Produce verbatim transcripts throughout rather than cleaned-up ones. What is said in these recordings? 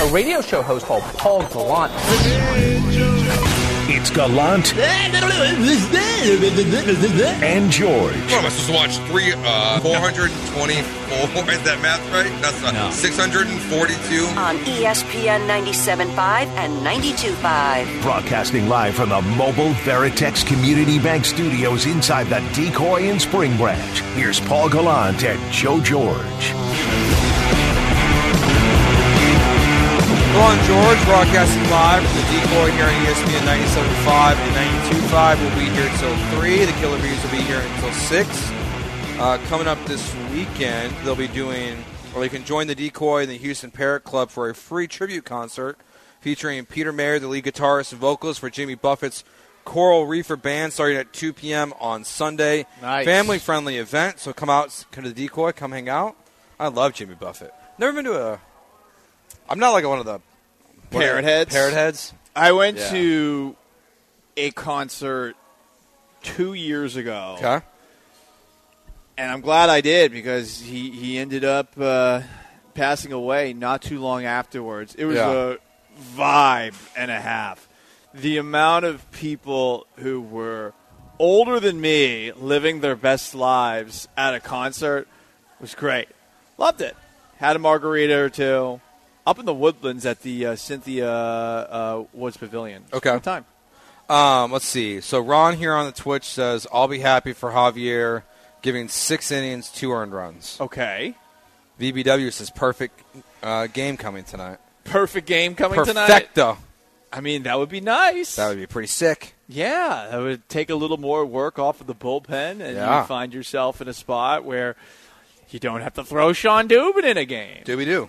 a radio show host called Paul Gallant. It's Gallant and George. What am I supposed to watch? Three, uh, four hundred twenty-four. Is that math right? That's uh, no. six hundred forty-two. On E S P N ninety-seven point five and ninety-two point five. Broadcasting live from the mobile Veritex Community Bank Studios inside the Decoy in Spring Branch. Here's Paul Gallant and Joe George. Hello, I'm George, broadcasting live from the Decoy here on E S P N ninety-seven point five and ninety-two point five. We'll be here until three. The Killer Bees will be here until six. Uh, coming up this weekend, they'll be doing, or you can join the Decoy and the Houston Parrot Club for a free tribute concert featuring Peter Mayer, the lead guitarist and vocalist for Jimmy Buffett's Coral Reefer Band, starting at two p.m. on Sunday. Nice. Family-friendly event, so come out, come to the Decoy, come hang out. I love Jimmy Buffett. Never been to a... I'm not like one of the Parrot heads. Parrot heads. I went yeah. to a concert two years ago. Okay. And I'm glad I did because he, he ended up uh, passing away not too long afterwards. It was yeah. a vibe and a half. The amount of people who were older than me living their best lives at a concert was great. Loved it. Had a margarita or two. Up in the Woodlands at the uh, Cynthia uh, Woods Pavilion. Okay. Good time. Um, let's see. So Ron here on the Twitch says, I'll be happy for Javier giving six innings, two earned runs. Okay. V B W says, perfect uh, game coming tonight. Perfect game coming tonight? Perfecto. I mean, that would be nice. That would be pretty sick. Yeah. That would take a little more work off of the bullpen, and yeah. you find yourself in a spot where you don't have to throw Sean Dubin in a game. Dooby-doo.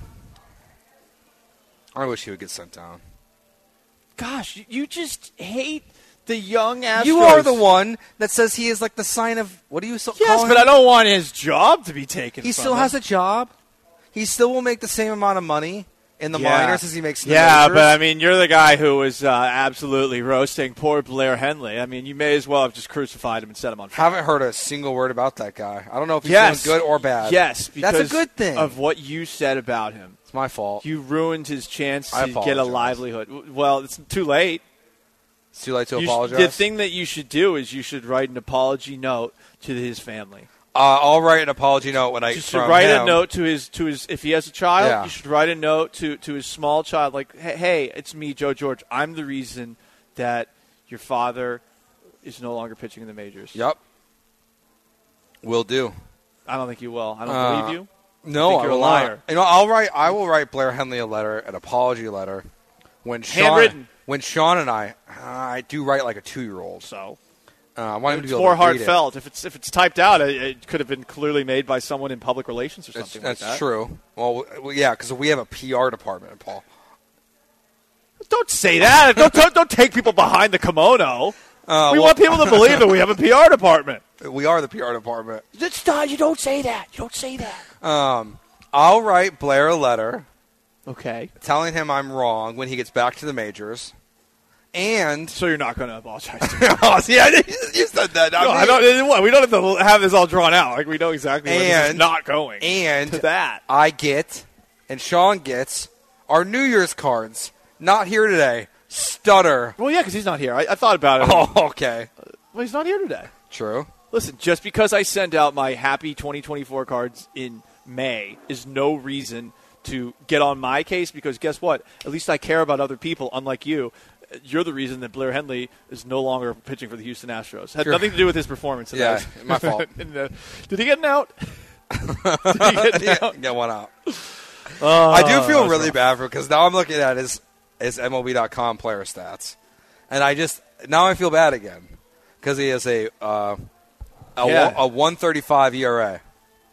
I wish he would get sent down. Gosh, you just hate the young Astros. You are the one that says he is like the sign of, what do you so yes, call him? Yes, but I don't want his job to be taken He from still him. has a job. He still will make the same amount of money in the yeah. minors as he makes in the yeah, majors. but I mean, you're the guy who was uh, absolutely roasting poor Blair Henley. I mean, you may as well have just crucified him and set him on fire. Haven't heard a single word about that guy. I don't know if he's yes. doing good or bad. Yes, because that's a good thing. Of what you said about him. It's my fault. You ruined his chance I to apologize. get a livelihood. Well, it's too late. It's too late to you apologize? Sh- the thing that you should do is you should write an apology note to his family. Uh, I'll write an apology note when I you should from write him. a note to his to his if he has a child. Yeah. You should write a note to, to his small child, like, hey, hey, it's me, Joe George. I'm the reason that your father is no longer pitching in the majors. Yep, will do. I don't think you will. I don't uh, believe you. No, I think I you're will a liar. Not. You know, I'll write. I will write Blair Henley a letter, an apology letter, when Sean, handwritten. When Sean and I, uh, I do write like a two-year-old. So. Uh, I want him it's to be more able to read heartfelt. it. If it's if it's typed out, it, it could have been clearly made by someone in public relations or something that's, like that. That's true. Well, well yeah, because we have a P R department, Paul. Don't say that. don't, don't don't take people behind the kimono. Uh, we well, want people to believe that we have a P R department. We are the P R department. It's not, you don't say that. You don't say that. Um, I'll write Blair a letter. Okay. Telling him I'm wrong when he gets back to the majors. And so you're not going to apologize to him. oh, yeah, you said that. No, I, mean, I don't, what, we don't have to have this all drawn out. Like, we know exactly where and, this is not going. And to that. I get, and Sean gets, our New Year's cards. Not here today. Stutter. Well, yeah, because he's not here. I, I thought about it. Oh, okay. Uh, well, he's not here today. True. Listen, just because I send out my happy twenty twenty-four cards in May is no reason to get on my case, because guess what? At least I care about other people, unlike you. You're the reason that Blair Henley is no longer pitching for the Houston Astros. Had sure. nothing to do with his performance today. Yeah, my fault. the, did he get an out? Did he get an yeah, out? Get one out. Oh, I do feel really rough. bad for because now I'm looking at his, his M L B dot com player stats. And I just, now I feel bad again because he has a, uh, a, yeah. a one thirty-five E R A.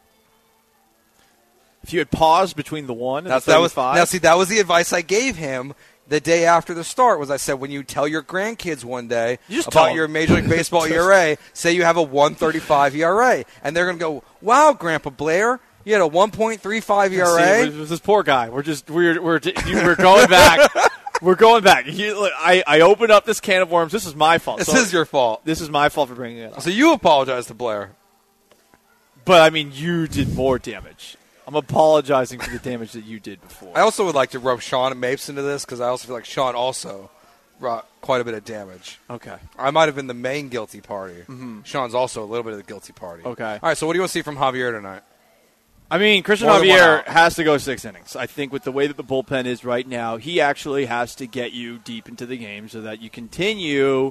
If you had paused between the one and That's, the thirty-five. That was, now, see, that was the advice I gave him the day after the start. Was I said, when you tell your grandkids one day about your Major League Baseball E R A, say you have a one thirty-five E R A, and they're going to go, "Wow, Grandpa Blair, you had a one point three five E R A." See, this poor guy. We're just we're we're we're going back. We're going back. You, look, I I opened up this can of worms. This is my fault. This so is your fault. This is my fault for bringing it up. So you apologize to Blair. But I mean, you did more damage. I'm apologizing for the damage that you did before. I also would like to rub Sean and Mapes into this because I also feel like Sean also brought quite a bit of damage. Okay. I might have been the main guilty party. Mm-hmm. Sean's also a little bit of the guilty party. Okay. All right, so what do you want to see from Javier tonight? I mean, Christian More than one Javier out. has to go six innings. I think with the way that the bullpen is right now, he actually has to get you deep into the game so that you continue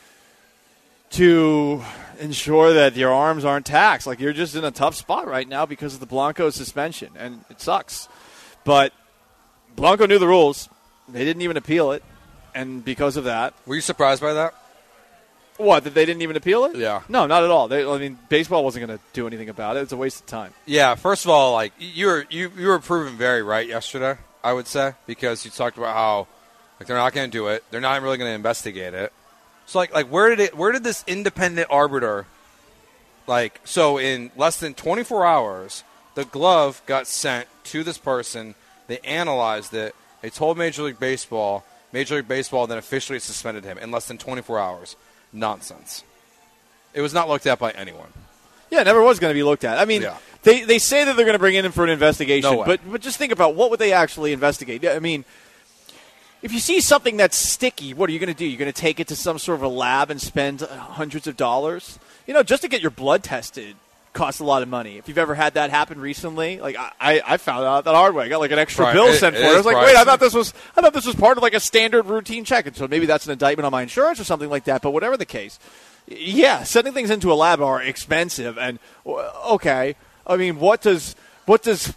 to ensure that your arms aren't taxed. Like, you're just in a tough spot right now because of the Blanco suspension, and it sucks. But Blanco knew the rules. They didn't even appeal it, and because of that. Were you surprised by that? What, that they didn't even appeal it? Yeah. No, not at all. They, I mean, baseball wasn't going to do anything about it. It's a waste of time. Yeah, first of all, like you were you, you were proven very right yesterday, I would say, because you talked about how like they're not going to do it. They're not really going to investigate it. So like like where did it where did this independent arbiter like so in less than twenty-four hours, the glove got sent to this person, they analyzed it, they told Major League Baseball, Major League Baseball then officially suspended him in less than twenty-four hours. Nonsense. It was not looked at by anyone. Yeah, it never was going to be looked at. I mean, Yeah. they, they say that they're going to bring in him for an investigation, No way. but but just think about what would they actually investigate. I mean, if you see something that's sticky, what are you going to do? You're going to take it to some sort of a lab and spend hundreds of dollars? You know, just to get your blood tested costs a lot of money. If you've ever had that happen recently, like I, I found out that hard way. I got like an extra Right. bill It- sent it for it. I is was like, wait, I pricey. thought this was I thought this was part of like a standard routine check. And so maybe that's an indictment on my insurance or something like that. But whatever the case, yeah, sending things into a lab are expensive. And okay, I mean, what does what does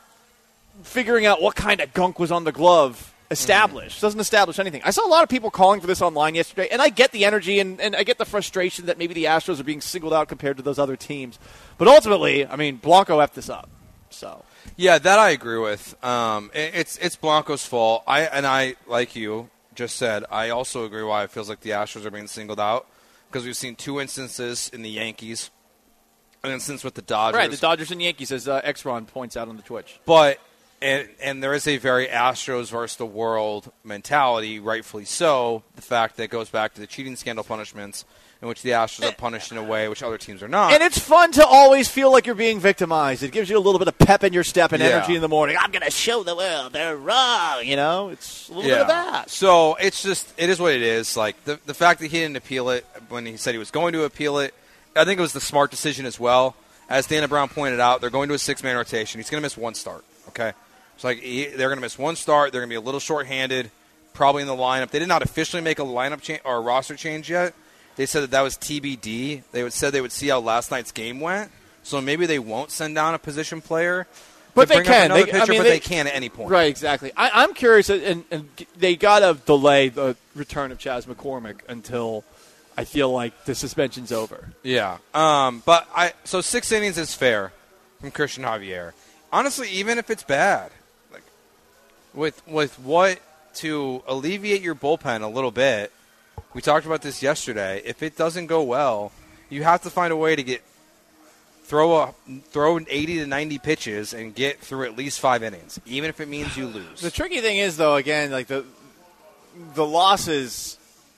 figuring out what kind of gunk was on the glove establish? Doesn't establish anything. I saw a lot of people calling for this online yesterday, and I get the energy and, and I get the frustration that maybe the Astros are being singled out compared to those other teams. But ultimately, I mean, Blanco effed this up. So Yeah, that I agree with. Um, it, it's it's Blanco's fault. I and I, like you just said, I also agree why it feels like the Astros are being singled out because we've seen two instances in the Yankees, an instance with the Dodgers. right, the Dodgers and Yankees, as uh, X-Ron points out on the Twitch. But and and there is a very Astros versus the world mentality, rightfully so. The fact that it goes back to the cheating scandal punishments, in which the Astros are punished in a way which other teams are not. And it's fun to always feel like you're being victimized. It gives you a little bit of pep in your step and Yeah. energy in the morning. I'm going to show the world they're wrong. You know, it's a little yeah. bit of that. So it's just it is what it is. Like the the fact that he didn't appeal it when he said he was going to appeal it, I think it was the smart decision as well. As Dana Brown pointed out, they're going to a six-man rotation. He's going to miss one start. Okay, it's like he, they're going to miss one start. They're going to be a little short-handed, probably in the lineup. They did not officially make a lineup change or a roster change yet. They said that that was T B D. They would said they would see how last night's game went. So maybe they won't send down a position player. But to they bring up can. another They- I pitcher, mean, but they- they can at any point. Right, exactly. I, I'm curious, and, and they got to delay the return of Chas McCormick until I feel like the suspension's over. Yeah. Um, but I so six innings is fair from Christian Javier. Honestly, even if it's bad, like with with what to alleviate your bullpen a little bit. We talked about this yesterday. If it doesn't go well, you have to find a way to get throw a throw eighty to ninety pitches and get through at least five innings, even if it means you lose. The tricky thing is, though, again, like the the losses,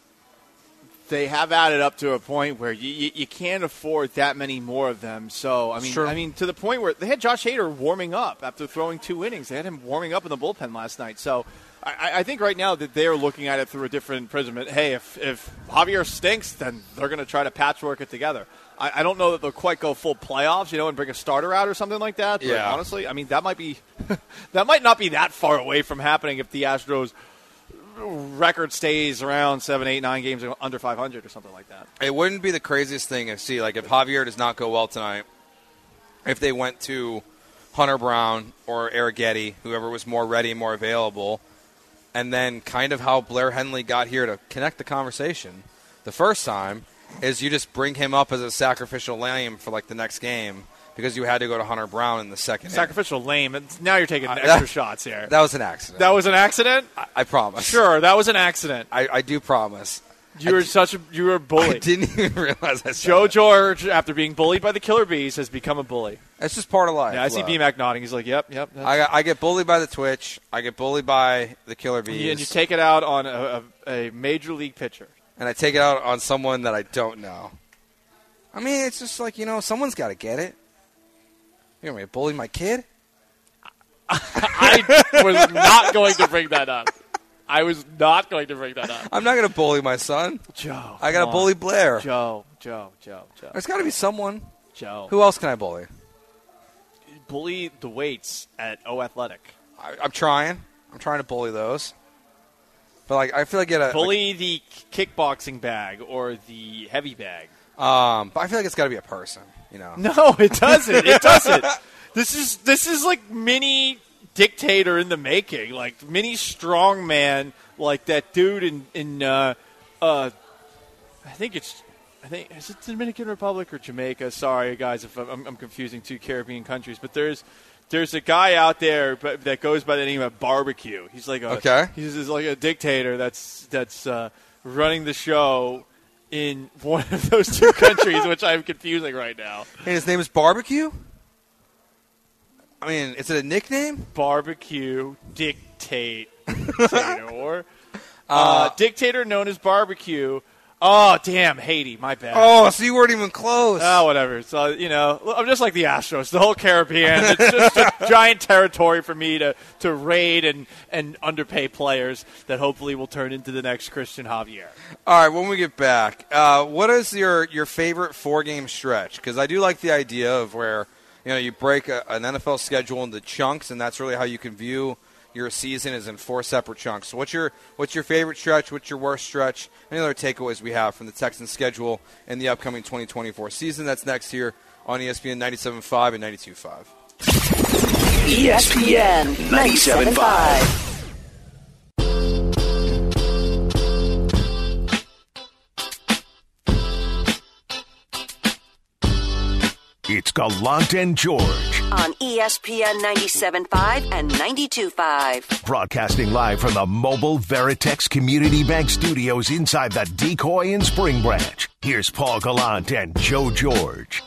they have added up to a point where you, you, you can't afford that many more of them. So, I mean, Sure. I mean, to the point where they had Josh Hader warming up after throwing two innings. They had him warming up in the bullpen last night. So, I, I think right now that they're looking at it through a different prism. Hey, if if Javier stinks, then they're going to try to patchwork it together. I, I don't know that they'll quite go full playoffs, you know, and bring a starter out or something like that. But Yeah. honestly, I mean, that might be that might not be that far away from happening if the Astros record stays around seven, eight, nine games under five hundred or something like that. It wouldn't be the craziest thing to see, like, if Javier does not go well tonight, if they went to Hunter Brown or Arrighetti, whoever was more ready and more available, and then kind of how Blair Henley got here to connect the conversation the first time is you just bring him up as a sacrificial lamb for, like, the next game because you had to go to Hunter Brown in the second inning. Sacrificial lame. And now you're taking Uh, extra that- shots here. That was an accident. That was an accident? I, I promise. Sure, that was an accident. I, I do promise. You were such a you were a bully. I didn't even realize I said Joe that. George, after being bullied by the Killer Bees, has become a bully. It's just part of life. Yeah, I see Look. B-Mac nodding. He's like, yep, yep. that's- I, I get bullied by the Twitch. I get bullied by the Killer Bees. and you take it out on a, a, a major league pitcher. and I take it out on someone that I don't know. I mean, it's just like, you know, someone's got to get it. You're going to bully my kid? I was not going to bring that up. I was not going to bring that up. I'm not going to bully my son. Joe. I got to bully Blair. Joe, Joe, Joe, Joe. There's got to be someone. Joe. Who else can I bully? Bully the weights at O Athletic. I, I'm trying. I'm trying to bully those. But like, I feel like get a bully like, the kickboxing bag or the heavy bag. Um, but I feel like it's got to be a person. You know? No, it doesn't. It doesn't. This is this is like mini dictator in the making, like mini strongman, like that dude in in uh, uh, I think it's I think is it Dominican Republic or Jamaica? Sorry, guys, if I'm, I'm confusing two Caribbean countries, but there's there's a guy out there that goes by the name of Barbecue. He's like a okay. He's, he's like a dictator that's that's uh, running the show in one of those two countries, which I'm confusing right now. Hey, his name is Barbecue? I mean, is it a nickname? Barbecue Dictator. uh, uh, dictator known as Barbecue. Oh, damn, Haiti, my bad. Oh, so you weren't even close. Oh, whatever. So, you know, I'm just like the Astros, the whole Caribbean. It's just a giant territory for me to, to raid and, and underpay players that hopefully will turn into the next Christian Javier. All right, when we get back, uh, what is your, your favorite four-game stretch? Because I do like the idea of where, you know, you break a, an N F L schedule into chunks, and that's really how you can view your season is in four separate chunks. So what's your what's your favorite stretch? What's your worst stretch? Any other takeaways we have from the Texans schedule in the upcoming twenty twenty-four season? That's next here on E S P N ninety-seven point five and ninety-two point five. E S P N ninety-seven point five. It's Gallant and George on E S P N ninety-seven point five and ninety-two point five. Broadcasting live from the mobile Veritex Community Bank Studios inside the Decoy in Spring Branch. Here's Paul Gallant and Joe George.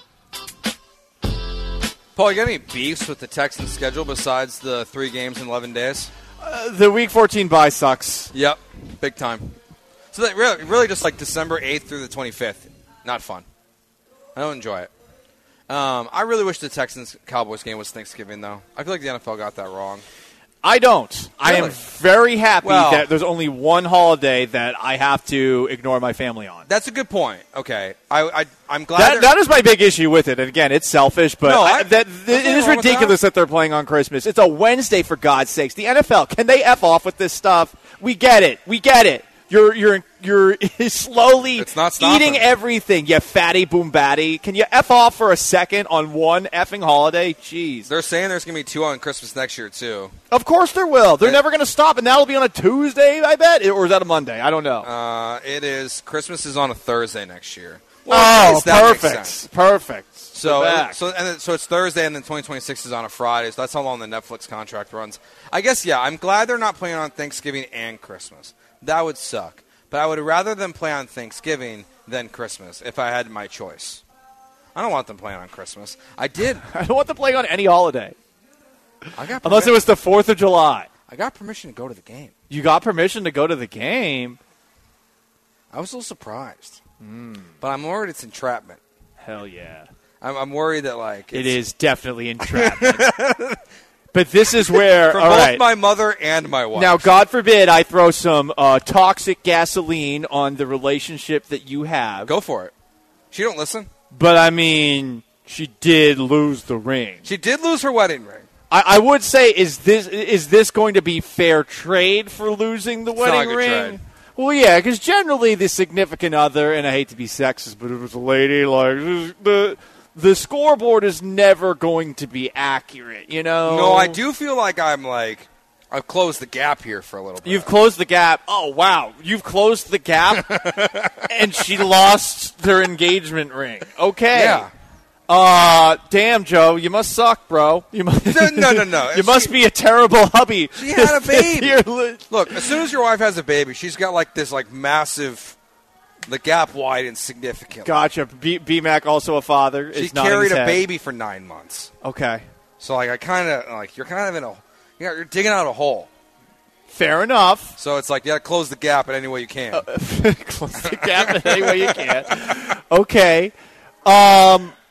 Paul, you got any beefs with the Texans schedule besides the three games in eleven days? Uh, the Week fourteen bye sucks. Yep, big time. So that really, really just like December eighth through the twenty-fifth. Not fun. I don't enjoy it. Um, I really wish the Texans-Cowboys game was Thanksgiving, though. I feel like the N F L got that wrong. I don't. Really? I am very happy well, that there's only one holiday that I have to ignore my family on. That's a good point. Okay. I, I, I'm glad that, that is my big issue with it. And, again, it's selfish, but no, I, I, that, it is ridiculous that? that they're playing on Christmas. It's a Wednesday, for God's sakes. The N F L, can they F off with this stuff? We get it. We get it. You're you're you're slowly it's not eating everything, you fatty boom batty. Can you F off for a second on one effing holiday? Jeez. They're saying there's going to be two on Christmas next year, too. Of course there will. They're it, never going to stop, and that'll be on a Tuesday, I bet? Or is that a Monday? I don't know. Uh, it is. Christmas is on a Thursday next year. Well, oh, perfect. Perfect. So, it, so, and then, so it's Thursday, and then twenty twenty-six is on a Friday, so that's how long the Netflix contract runs. I guess, yeah, I'm glad they're not playing on Thanksgiving and Christmas. That would suck. But I would rather them play on Thanksgiving than Christmas if I had my choice. I don't want them playing on Christmas. I did. I don't want them playing on any holiday. I got Unless it was the fourth of July. I got permission to go to the game. You got permission to go to the game? I was a little surprised. Mm. But I'm worried it's entrapment. Hell yeah. I'm, I'm worried that, like... It is definitely entrapment. But this is where, for all both right. my mother and my wife. Now, God forbid I throw some uh, toxic gasoline on the relationship that you have. Go for it. She don't listen. But, I mean, she did lose the ring. She did lose her wedding ring. I, I would say, is this is this going to be fair trade for losing the it's wedding not a good ring? Trade. Well, yeah, because generally the significant other, and I hate to be sexist, but it was a lady, like, the... The scoreboard is never going to be accurate, you know? No, I do feel like I'm like, I've closed the gap here for a little bit. You've closed the gap. Oh, wow. You've closed the gap, and she lost her engagement ring. Okay. Yeah. Uh, damn, Joe, you must suck, bro. You must, no, no, no, no. You must she, be a terrible hubby. She had a baby. Look, as soon as your wife has a baby, she's got like this like massive... The gap widens significantly. Gotcha. B- B-Mac, also a father. She is carried a head. baby for nine months. Okay. So, like, I kind of, like, you're kind of in a, you know, you're digging out a hole. Fair enough. So it's like, you got to close the gap in any way you can. Uh, close the gap in any way you can. Okay. Um,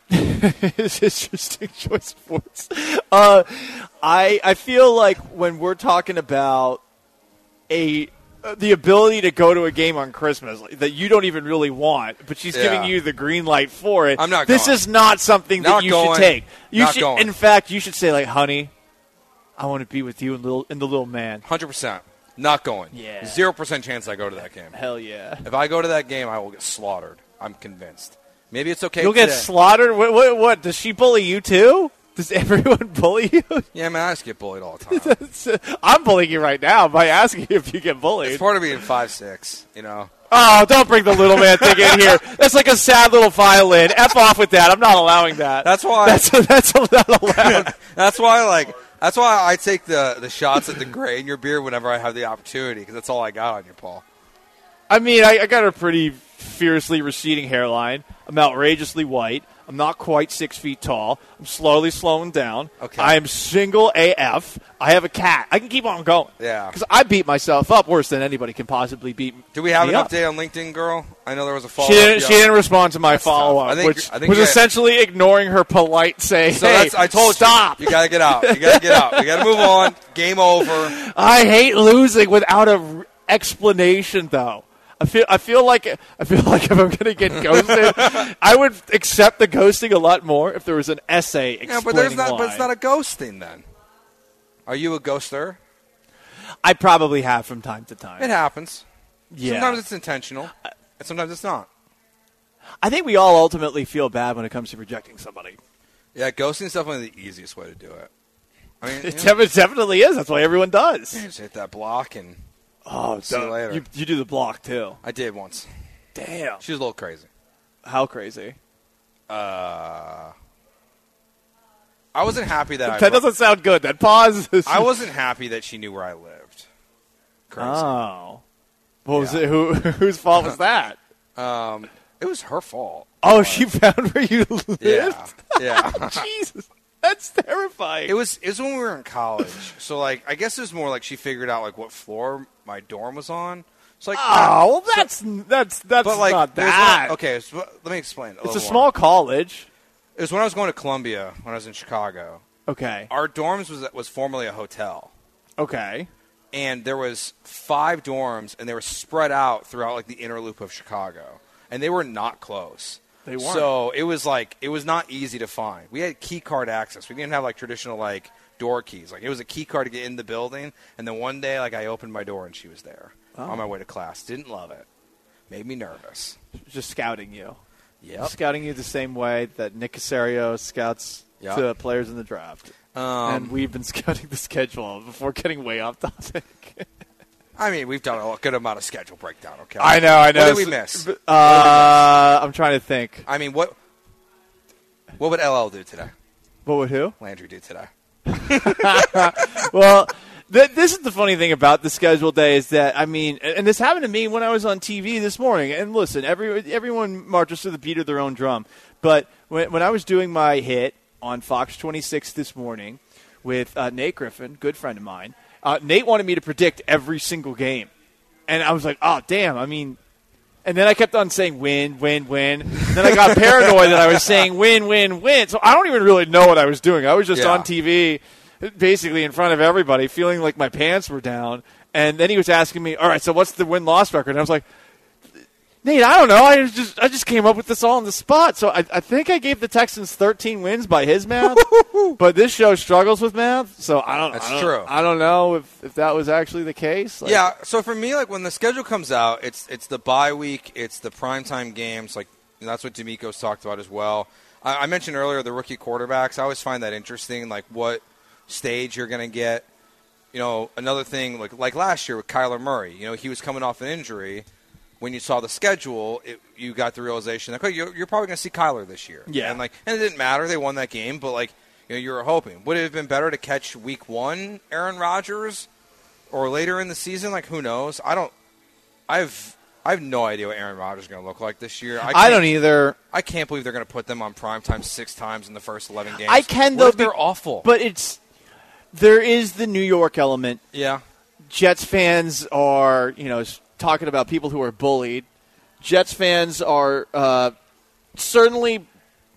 It's interesting choice of words. Uh, I I feel like when we're talking about a uh, the ability to go to a game on Christmas like, that you don't even really want, but she's Yeah. giving you the green light for it. I'm not This going. is not something Not that you going. should take. You Not should, going. in fact, you should say like, "Honey, I want to be with you and little and the little man." one hundred percent. Not going. Yeah. Zero percent chance I go to that game. Hell yeah! If I go to that game, I will get slaughtered. I'm convinced. Maybe it's okay You'll get today. slaughtered. What, what? What? Does she bully you too? Does everyone bully you? Yeah, man, I just get bullied all the time. I'm bullying you right now by asking you if you get bullied. It's part of being five six, you know. Oh, don't bring the little man thing in here. That's like a sad little violin. F off with that. I'm not allowing that. That's why. That's that's not allowed. That's why, like, that's why I take the, the shots at the gray in your beer whenever I have the opportunity, because that's all I got on you, Paul. I mean, I, I got a pretty fiercely receding hairline. I'm outrageously white. I'm not quite six feet tall. I'm slowly slowing down. Okay. I am single A F. I have a cat. I can keep on going. Yeah. Because I beat myself up worse than anybody can possibly beat me. Do we have an up. update on LinkedIn, girl? I know there was a follow-up. She didn't, yeah. she didn't respond to my That's tough. follow-up, I think- which I think was you- essentially ignoring her polite saying, So hey, that's, I told stop. you. You got to get out. You got to get out. You got to move on. Game over. I hate losing without a r- explanation, though. I feel I feel like I feel like if I'm going to get ghosted, I would accept the ghosting a lot more if there was an essay explaining Yeah, but there's not. why. But it's not a ghosting then. Are you a ghoster? I probably have from time to time. It happens. Yeah. Sometimes it's intentional, and sometimes it's not. I think we all ultimately feel bad when it comes to rejecting somebody. Yeah, ghosting is definitely the easiest way to do it. I mean, It you know, definitely is. That's why everyone does. just hit that block, and Oh, See you duh. later. You, you do the block too. I did once. Damn. She was a little crazy. How crazy? Uh, I wasn't happy that I. That doesn't sound good. That pause. Is I wasn't happy that she knew where I lived. Crazy. Oh. What was Yeah. it? Who whose fault was that? Um, it was her fault. Oh, she found where you lived. Yeah, yeah. Jesus, that's terrifying. It was it was when we were in college. So like I guess it was more like she figured out like what floor my dorm was on. So like Oh, well, that's that's that's but like not there's that. one- okay, so let me explain. It's a little small more. college. It was when I was going to Columbia when I was in Chicago. Okay. Our dorms was was formerly a hotel, Okay. and there was five dorms, and they were spread out throughout like the inner loop of Chicago, and they were not close. They weren't. So it was like it was not easy to find. We had key card access. We didn't have like traditional like door keys. Like it was a key card to get in the building. And then one day, like I opened my door and she was there Oh. on my way to class. Didn't love it. Made me nervous. Just scouting you. Yep. Scouting you the same way that Nick Casario scouts Yep. to players in the draft. Um, and we've been scouting the schedule before getting way off topic. I mean, we've done a good amount of schedule breakdown. Okay. I know, I know. What did we miss? Uh, I'm trying to think. I mean, what what would L L do today? What would who? Landry do today? Well, th- this is the funny thing about the schedule day is that, I mean, and this happened to me when I was on T V this morning. And listen, every, everyone marches to the beat of their own drum. But when, when I was doing my hit on Fox twenty-six this morning with uh, Nate Griffin, good friend of mine, uh, Nate wanted me to predict every single game. And I was like, oh, damn, I mean... And then I kept on saying win, win, win. And then I got paranoid that I was saying win, win, win. So I don't even really know what I was doing. I was just Yeah. on T V, basically in front of everybody, feeling like my pants were down. And then he was asking me, all right, so what's the win-loss record? And I was like, Nate, I don't know. I just I just came up with this all on the spot. So I, I think I gave the Texans thirteen wins by his math. But this show struggles with math, so I don't. That's I don't, true. I don't know if, if that was actually the case. Like, Yeah, so for me, like when the schedule comes out, it's it's the bye week, it's the primetime games. Like and that's what D'Amico's talked about as well. I, I mentioned earlier the rookie quarterbacks. I always find that interesting, like what stage you're going to get. You know, another thing like like last year with Kyler Murray. You know, he was coming off an injury. When you saw the schedule, it, you got the realization that okay, you're, you're probably going to see Kyler this year. Yeah, and like, and it didn't matter; they won that game. But like, you know, you were hoping. Would it have been better to catch Week One Aaron Rodgers, or later in the season? Like, who knows? I don't. I've I have no idea what Aaron Rodgers is going to look like this year. I, I don't either. I can't believe they're going to put them on primetime six times in the first eleven games. I can What though. if they're be- awful. But it's there is the New York element. yeah, Jets fans are, you know, talking about people who are bullied. Jets fans are uh, certainly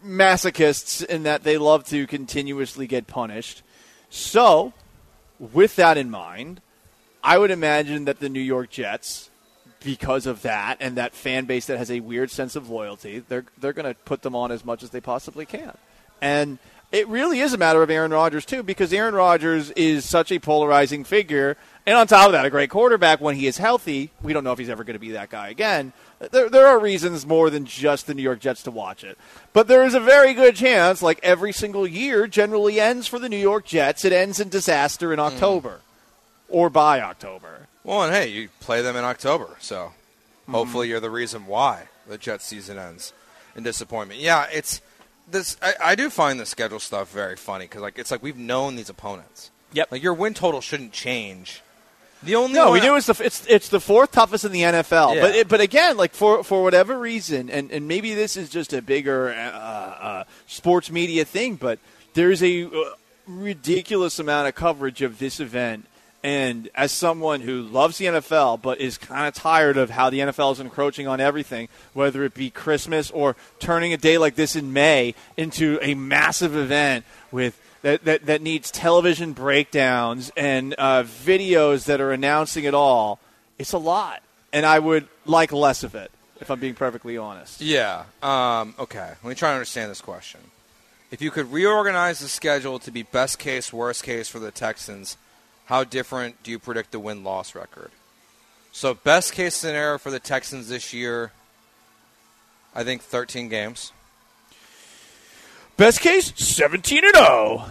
masochists in that they love to continuously get punished. So, with that in mind, I would imagine that the New York Jets, because of that and that fan base that has a weird sense of loyalty, they're they're going to put them on as much as they possibly can. And it really is a matter of Aaron Rodgers, too, because Aaron Rodgers is such a polarizing figure. And on top of that, a great quarterback when he is healthy. We don't know if he's ever going to be that guy again. There, there are reasons more than just the New York Jets to watch it. But there is a very good chance, like every single year generally ends for the New York Jets, it ends in disaster in October mm. or by October. Well, and hey, you play them in October, so mm. hopefully you're the reason why the Jets season ends in disappointment. Yeah, it's this. I, I do find the schedule stuff very funny because like it's like we've known these opponents. Yep. Like your win total shouldn't change. The only no, one we knew it's the it's it's the fourth toughest in the N F L. Yeah. But it, but again, like for for whatever reason, and, and maybe this is just a bigger uh, uh, sports media thing, but there's a uh, ridiculous amount of coverage of this event. And as someone who loves the N F L but is kind of tired of how the N F L is encroaching on everything, whether it be Christmas or turning a day like this in May into a massive event with that, that, that needs television breakdowns and uh, videos that are announcing it all, it's a lot. And I would like less of it, if I'm being perfectly honest. Yeah. Um, okay. Let me try to understand this question. If you could reorganize the schedule to be best case, worst case for the Texans, how different do you predict the win-loss record? So best case scenario for the Texans this year, I think thirteen games. Best case, seventeen and oh.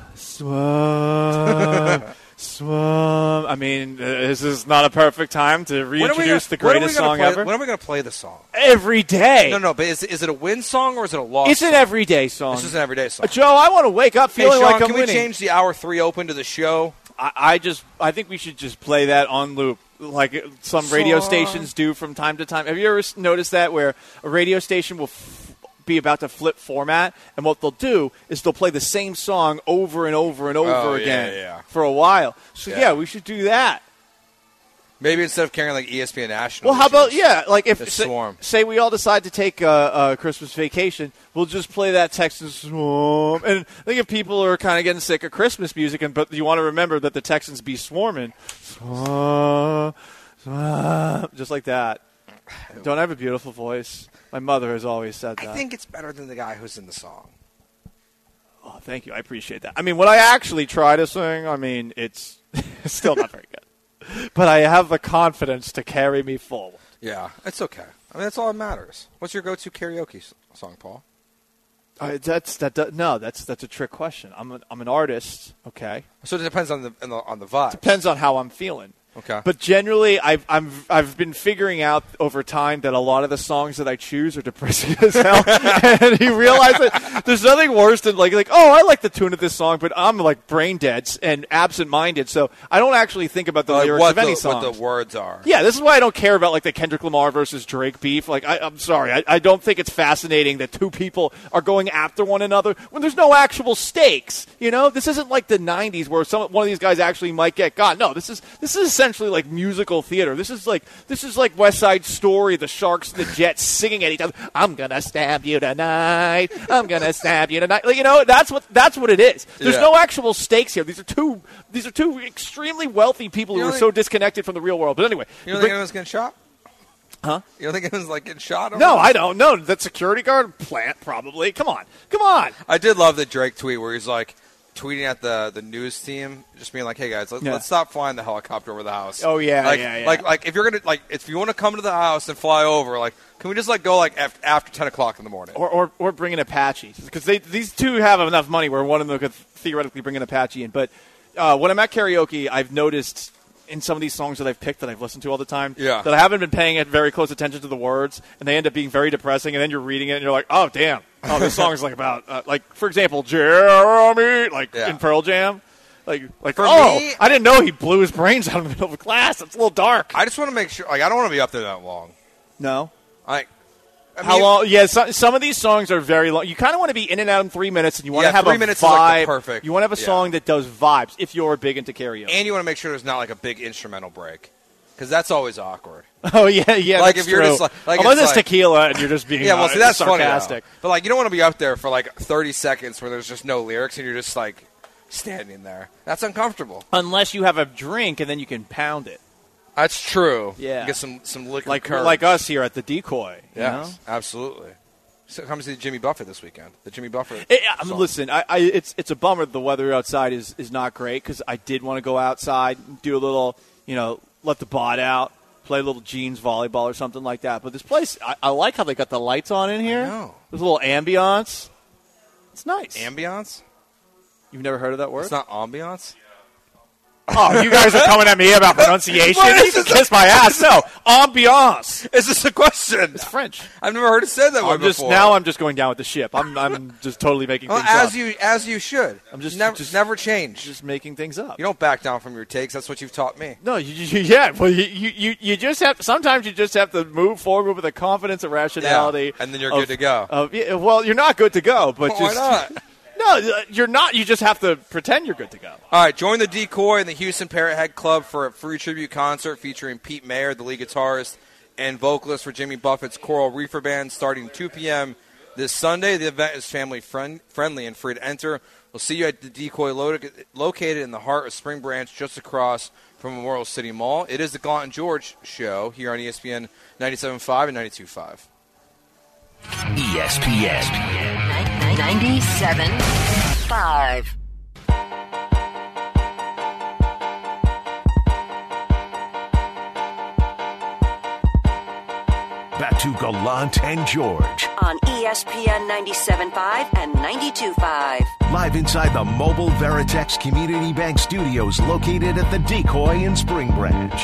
Swum, swum. I mean, this is not a perfect time to reintroduce the greatest song play, ever. When are we going to play the song? Every day. No, no, but is, is it a win song or is it a loss It's song? an everyday song. It's just an everyday song. Uh, Joe, I want to wake up feeling hey, Sean, like I'm can winning. we change the hour three open to the show? I, I just, I think we should just play that on loop, like some radio Song. stations do from time to time. Have you ever noticed that, where a radio station will f- be about to flip format, and what they'll do is they'll play the same song over and over and over Oh, yeah, again yeah. for a while. So Yeah. yeah, we should do that. Maybe instead of carrying like E S P N National. Well, how we should about, just- yeah, like if, just say, swarm. say we all decide to take a, a Christmas vacation, we'll just play that Texans swarm. And I think if people are kind of getting sick of Christmas music, and but you want to remember that the Texans be swarming, swarm, swarm, just like that. Don't I have a beautiful voice? My mother has always said that. I think it's better than the guy who's in the song. Oh, thank you. I appreciate that. I mean, when I actually try to sing, I mean, it's, it's still not very good. But I have the confidence to carry me forward. Yeah, it's okay. I mean, that's all that matters. What's your go-to karaoke s- song, Paul? Uh, that's that. do- No, that's that's a trick question. I'm an, I'm an artist. Okay, So it depends on the on the, on the vibe. depends on how I'm feeling. Okay. But generally, I've I'm, I've been figuring out over time that a lot of the songs that I choose are depressing as hell. And you realize that there's nothing worse than like like oh, I like the tune of this song, but I'm like brain dead and absent-minded, so I don't actually think about the Like lyrics what of any the, song. what the words are. Yeah, this is why I don't care about like the Kendrick Lamar versus Drake beef. Like, I, I'm sorry, I, I don't think it's fascinating that two people are going after one another when there's no actual stakes. You know, this isn't like the nineties where some one of these guys actually might get got. No, this is this is essentially like musical theater. This is like this is like West Side Story, the Sharks and the Jets singing at each other. I'm gonna stab you tonight. I'm gonna stab you tonight. Like, you know, that's what that's what it is. There's Yeah. no actual stakes here. These are two these are two extremely wealthy people You who don't are think- so disconnected from the real world. But anyway, You don't bring- think anyone's getting shot? Huh? You don't think anyone's like getting shot? over No, this? I don't. No, that security guard plant probably. Come on, come on. I did love the Drake tweet where he's like tweeting at the, the news team, just being like, "Hey guys, let's, Yeah. let's stop flying the helicopter over the house." Oh, yeah, like, yeah, yeah. Like like if you're gonna like if you want to come to the house and fly over, like can we just like go like after, after ten o'clock in the morning? Or or, or bring an Apache because they these two have enough money where one of them could theoretically bring an Apache in. But uh, when I'm at karaoke, I've noticed in some of these songs that I've picked that I've listened to all the time Yeah. that I haven't been paying very close attention to the words, and they end up being very depressing. And then you're reading it and you're like, oh damn, oh this song is like about uh, like for example Jeremy, like Yeah. in Pearl Jam. Like, like For oh, me- I didn't know he blew his brains out in the middle of a class. It's a little dark. I just want to make sure, like I don't want to be up there that long. No. Like I How mean, long? Yeah, so, some of these songs are very long. You kind of want to be in and out in three minutes, and you want Yeah, to have three a minutes vibe. is like the perfect- You want to have a yeah. song that does vibes if you're big into karaoke. And you want to make sure there's not like a big instrumental break. because that's always awkward. Oh yeah, yeah. Like that's if you're true. just like, like unless it's it's like, tequila and you're just being yeah, well, see, that's sarcastic. funny though. But like, you don't want to be up there for like thirty seconds where there's just no lyrics and you're just like standing there. That's uncomfortable. Unless you have a drink and then you can pound it. That's true. Yeah. You get some some liquor. Like courage. like us here at the Decoy. You Yes, know? absolutely. So come see Jimmy Buffett this weekend. The Jimmy Buffett. It, I mean, song. listen, I, I, it's it's a bummer that the weather outside is, is not great because I did want to go outside, do a little, you know, let the bod out, play a little jeans volleyball or something like that. But this place, I, I like how they got the lights on in here. I know. There's a little ambiance. It's nice. Ambiance? You've never heard of that word? It's not ambiance? Oh, you guys are coming at me about pronunciation? What You is can this? kiss my ass. No, ambiance. Is this a question? It's French. I've never heard it said that way I'm just before. now. I'm just going down with the ship. I'm I'm just totally making well, things as up. you as you should. I'm just- never just- never change. just making things up. You don't back down from your takes. That's what you've taught me. No, you, you, yeah. Well, you, you, you just have. Sometimes you just have to move forward with a confidence and rationality, Yeah, and then you're of- good to go. Of, yeah, well, you're not good to go, but Why just not? no, you're not. You just have to pretend you're good to go. All right, join the Decoy and the Houston Parrot Head Club for a free tribute concert featuring Pete Mayer, the lead guitarist and vocalist for Jimmy Buffett's Coral Reefer Band, starting two p.m. this Sunday. The event is family friend- friendly and free to enter. We'll see you at the Decoy lo- located in the heart of Spring Branch, just across from Memorial City Mall. It is the Gallant and George show here on E S P N ninety-seven point five and ninety-two point five. E S P N. ninety-seven point five. Back to Gallant and George. On E S P N ninety-seven point five and ninety-two point five. Live inside the Mobile Veritex Community Bank Studios located at the Decoy in Spring Branch.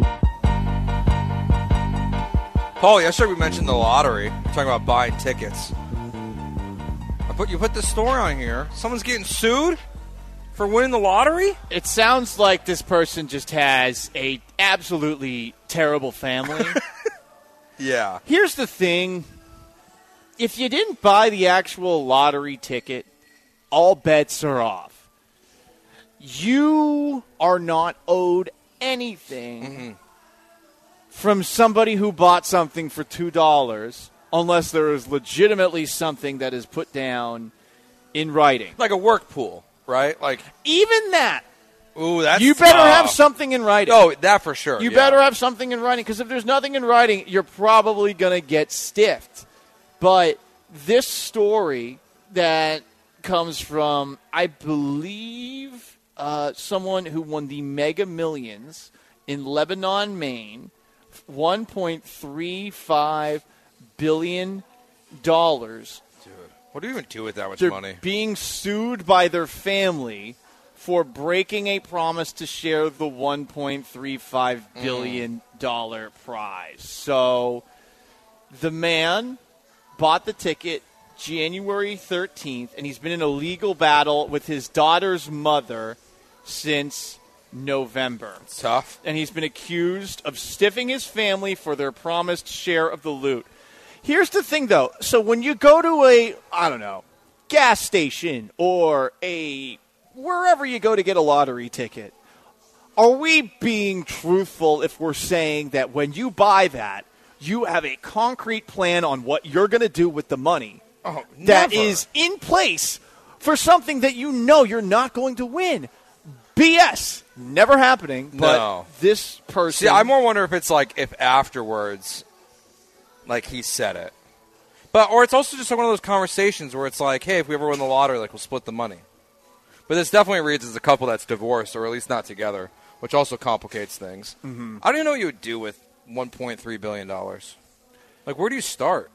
Paul, yesterday we mentioned the lottery, talking about buying tickets. I put you put this story on here. Someone's getting sued for winning the lottery? It sounds like this person just has a absolutely terrible family. Yeah. Here's the thing. If you didn't buy the actual lottery ticket, all bets are off. You are not owed anything mm-hmm. from somebody who bought something for two dollars unless there is legitimately something that is put down in writing. Like a work pool, right? Like even that. Ooh, that's you better tough. have something in writing. Oh, that for sure. You yeah. better have something in writing, because if there's nothing in writing, you're probably going to get stiffed. But this story that comes from, I believe, uh, someone who won the Mega Millions in Lebanon, Maine, one point three five billion dollars. Dude, what do you even do with that much They're money? being sued by their family for breaking a promise to share the one point three five billion dollars mm. prize. So the man bought the ticket January thirteenth, and he's been in a legal battle with his daughter's mother since November. It's tough. And he's been accused of stiffing his family for their promised share of the loot. Here's the thing, though. So when you go to a, I don't know, gas station or a wherever you go to get a lottery ticket, are we being truthful if we're saying that when you buy that, you have a concrete plan on what you're going to do with the money oh, that never. is in place for something that you know you're not going to win? B S. Never happening, but no. this person... See, I more wonder if it's like if afterwards, like he said it. But Or it's also just like one of those conversations where it's like, hey, if we ever win the lottery, like we'll split the money. But this definitely reads as a couple that's divorced, or at least not together, which also complicates things. Mm-hmm. I don't even know what you would do with one point three billion dollars. Like, where do you start?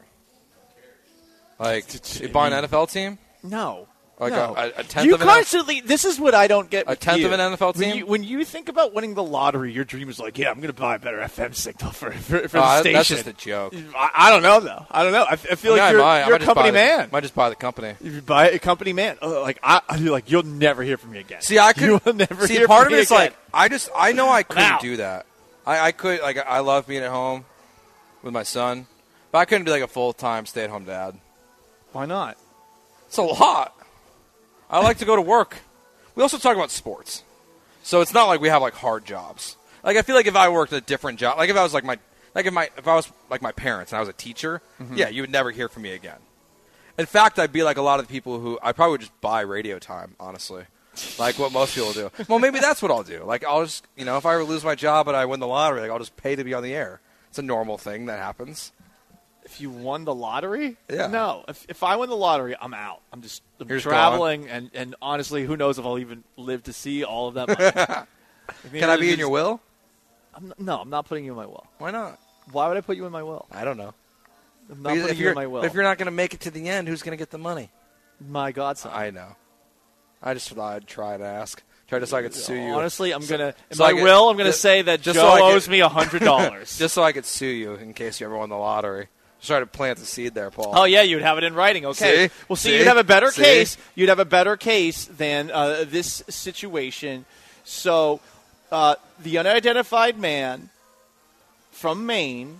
Like, you buy an N F L team? No. Like no. a, a tenth you of an constantly, this is what I don't get A with tenth you. of an N F L team? When you, when you think about winning the lottery, your dream is like, yeah, I'm going to buy a better F M signal for, for, for Oh, the that- station. that's just a joke. I, I don't know, though. I don't know. I, I feel I mean, like you're, I might. I you're might a just buy company the- man. Might just buy the company. If you buy a company man, oh, like I, I like you'll never hear from me again. See, I could. You will never see, hear part from of me it's again. like I just I know I couldn't Now. do that. I, I could like I love being at home with my son, but I couldn't be like a full time stay at home dad. Why not? It's a lot. I like to go to work. We also talk about sports, so it's not like we have like hard jobs. Like I feel like if I worked a different job, like if I was like my like if my if I was like my parents and I was a teacher, mm-hmm. yeah, you would never hear from me again. In fact, I'd be like a lot of the people who I probably would just buy radio time, honestly. Like what most people do. Well, maybe that's what I'll do. Like I'll just, you know, if I ever lose my job and I win the lottery, like I'll just pay to be on the air. It's a normal thing that happens. If you won the lottery? Yeah. No. If if I win the lottery, I'm out. I'm just I'm Here's traveling, and, and honestly, who knows if I'll even live to see all of that money. Can I be in your will? I'm not, no, I'm not putting you in my will. Why not? Why would I put you in my will? I don't know. I'm not putting you in my will. If you're not going to make it to the end, who's going to get the money? My godson. I know. I just thought I'd try to ask. Try to so I could sue you. Honestly, I'm so, going to, in so my could, will, I'm going to just, say that Joe so owes could, me one hundred dollars. Just so I could sue you in case you ever won the lottery. Just try to plant the seed there, Paul. Oh, yeah, you'd have it in writing. Okay. See? Well, see, see? you'd have a better see? case. You'd have a better case than uh, this situation. So uh, the unidentified man from Maine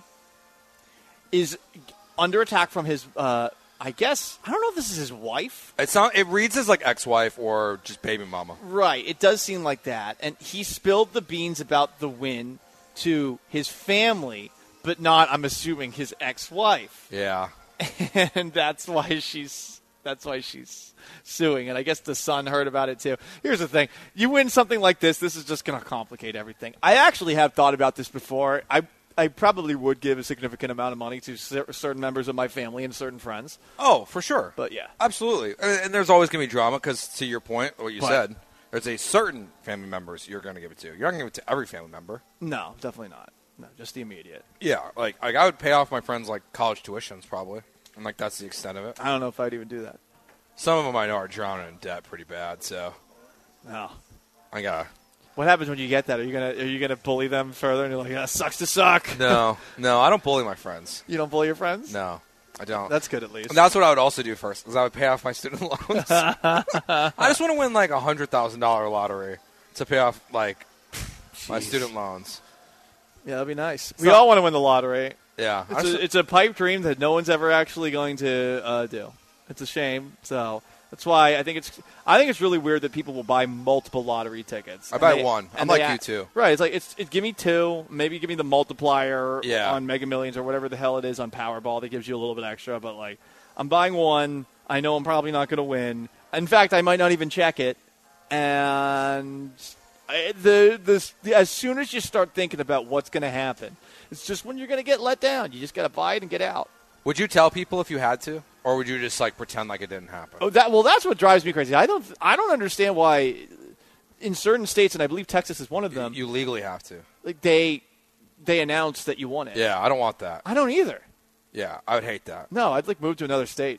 is under attack from his, uh, I guess, I don't know if this is his wife. It, sound, it reads as like ex-wife or just baby mama. Right. It does seem like that. And he spilled the beans about the win to his family, but not, I'm assuming, his ex-wife. Yeah. And that's why she's that's why she's suing. And I guess the son heard about it too. Here's the thing. You win something like this, this is just going to complicate everything. I actually have thought about this before. I I probably would give a significant amount of money to certain members of my family and certain friends. Oh, for sure. But, yeah. Absolutely. And, and there's always going to be drama because, to your point, what you but, said, there's a certain family members you're going to give it to. You're not going to give it to every family member. No, definitely not. No, just the immediate. Yeah. Like, like I would pay off my friends, like, college tuitions probably. And, like, that's the extent of it. I don't know if I'd even do that. Some of them I know are drowning in debt pretty bad, so. No. I got to. What happens when you get that? Are you gonna are you gonna bully them further? And you're like, yeah, sucks to suck. No, no, I don't bully my friends. You don't bully your friends? No, I don't. That's good at least. And that's what I would also do first, is I would pay off my student loans. I just want to win like a hundred thousand dollar lottery to pay off like Jeez. my student loans. Yeah, that'd be nice. It's we not, all want to win the lottery. Yeah, it's a, it's a pipe dream that no one's ever actually going to uh, do. It's a shame. So. That's why I think it's I think it's really weird that people will buy multiple lottery tickets. I buy they, one. I'm like you too. Right. It's like it's it, give me two. Maybe give me the multiplier yeah. on Mega Millions or whatever the hell it is on Powerball that gives you a little bit extra. But like I'm buying one. I know I'm probably not going to win. In fact, I might not even check it. And I, the, the the as soon as you start thinking about what's going to happen, it's just when you're going to get let down. You just got to buy it and get out. Would you tell people if you had to? Or would you just like pretend like it didn't happen? Oh, that well, that's what drives me crazy. I don't, I don't understand why, in certain states, and I believe Texas is one of them. You, you legally have to. Like they, they announce that you won it. Yeah, I don't want that. I don't either. Yeah, I would hate that. No, I'd like move to another state.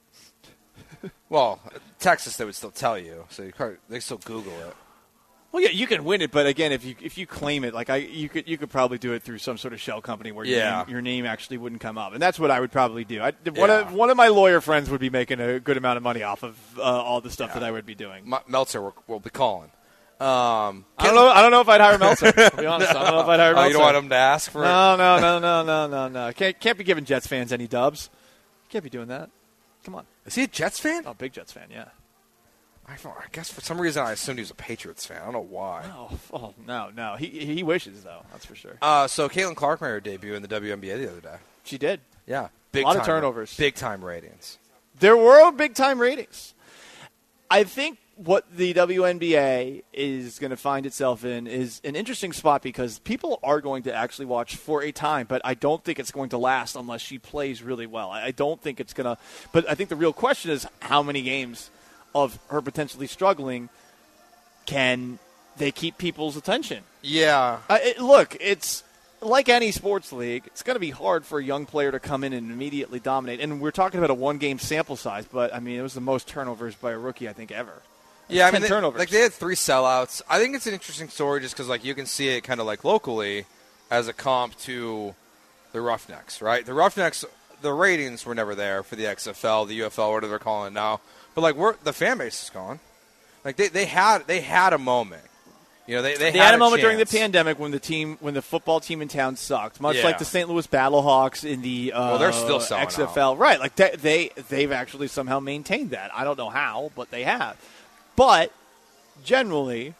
Well, Texas, they would still tell you, so you probably, they still Google it. Well, yeah, you can win it, but again, if you if you claim it, like I, you could you could probably do it through some sort of shell company where your, yeah. name, your name actually wouldn't come up, and that's what I would probably do. I, yeah. one of one of my lawyer friends would be making a good amount of money off of uh, all the stuff yeah. that I would be doing. M- Meltzer will, will be calling. Um, I don't know. I don't know if I'd hire Meltzer. To be honest, no. I don't know if I'd hire Meltzer. Oh, you don't want him to ask for no, it? No, no, no, no, no, no. Can't can't be giving Jets fans any dubs. Can't be doing that. Come on. Is he a Jets fan? Oh, big Jets fan. Yeah. I, I guess for some reason I assumed he was a Patriots fan. I don't know why. Oh, oh no, no. He he wishes though. That's for sure. Uh, so Caitlin Clark made her debut in the W N B A the other day. She did. Yeah, big a lot time, of turnovers. Big time ratings. There were big time ratings. I think what the W N B A is going to find itself in is an interesting spot because people are going to actually watch for a time, but I don't think it's going to last unless she plays really well. I don't think it's going to. But I think the real question is how many games of her potentially struggling can they keep people's attention? Yeah. Uh, it, look, it's like any sports league. It's going to be hard for a young player to come in and immediately dominate. And we're talking about a one-game sample size, but, I mean, it was the most turnovers by a rookie, I think, ever. Yeah, I ten mean, they, turnovers. like they had three sellouts. I think it's an interesting story just because, like, you can see it kind of like locally as a comp to the Roughnecks, right? The Roughnecks, the ratings were never there for the X F L, the U F L, whatever they're calling it now. But like we're the fan base is gone. Like they, they had they had a moment. You know, they they, they had, had a, a moment chance. during the pandemic when the team when the football team in town sucked. Much yeah. like the Saint Louis Battlehawks in the uh, well, they're still selling X F L. out. Right. Like they, they they've actually somehow maintained that. I don't know how, but they have. But generally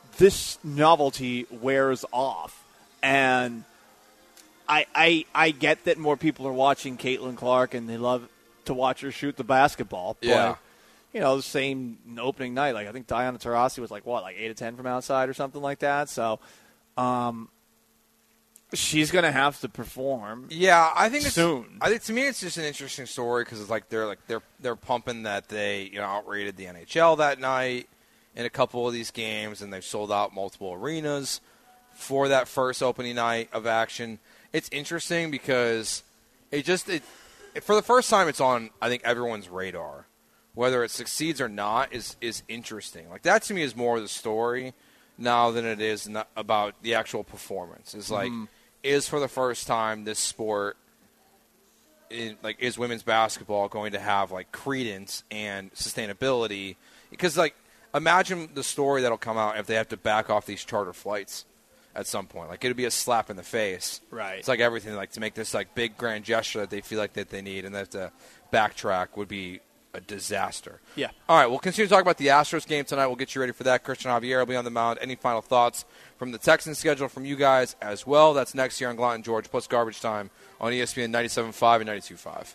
this novelty wears off. And I, I I get that more people are watching Caitlin Clark and they love to watch her shoot the basketball. But, Yeah. you know, the same opening night. Like I think Diana Taurasi was like, what, like eight to ten from outside or something like that. So um, she's going to have to perform. Yeah, I think it's, soon. I think to me it's just an interesting story because it's like they're like they're they're pumping that they you know outrated the N H L that night in a couple of these games, and they've sold out multiple arenas for that first opening night of action. It's interesting because it just it for the first time it's on I think everyone's radar. Whether it succeeds or not is is interesting. Like that to me is more the story now than it is not about the actual performance. It's like. Mm. Is for the first time this sport, in, like, is women's basketball going to have like credence and sustainability? Because like, imagine the story that'll come out if they have to back off these charter flights at some point. Like, it'd be a slap in the face. Right. It's like everything like to make this like big grand gesture that they feel like that they need and they have to backtrack would be a disaster. Yeah. All right, we'll continue to talk about the Astros game tonight. We'll get you ready for that. Christian Javier will be on the mound. Any final thoughts from the Texans schedule from you guys as well? That's next year on Glot and George plus Garbage Time on E S P N ninety-seven point five and ninety-two point five.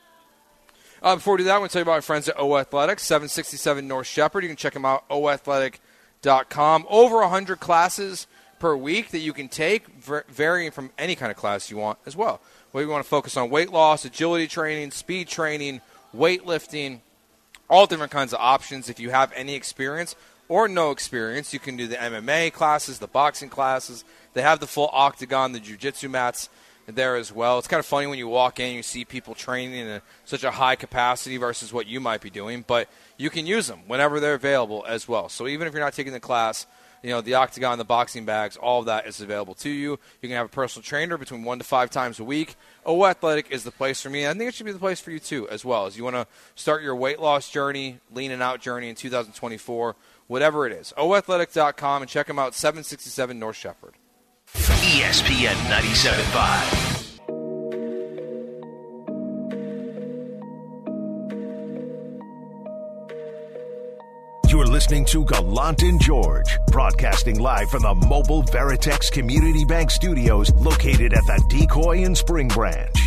Uh, before we do that, I want to tell you about my friends at O Athletics, seven sixty-seven North Shepherd. You can check them out, o athletic dot com. Over one hundred classes per week that you can take, varying from any kind of class you want as well. Whether you want to focus on weight loss, agility training, speed training, weightlifting, all different kinds of options. If you have any experience or no experience, you can do the M M A classes, the boxing classes. They have the full octagon, the jiu-jitsu mats there as well. It's kind of funny when you walk in, you see people training in a, such a high capacity versus what you might be doing, but you can use them whenever they're available as well. So even if you're not taking the class, you know, the octagon, the boxing bags, all of that is available to you. You can have a personal trainer between one to five times a week. O Athletic is the place for me. I think it should be the place for you, too, as well. As you want to start your weight loss journey, lean and out journey in two thousand twenty-four, whatever it is. o athletic dot com and check them out, seven sixty-seven North Shepherd. E S P N ninety-seven point five. You're listening to Gallant and George, broadcasting live from the Mobile Veritex Community Bank Studios located at the Decoy and Spring Branch.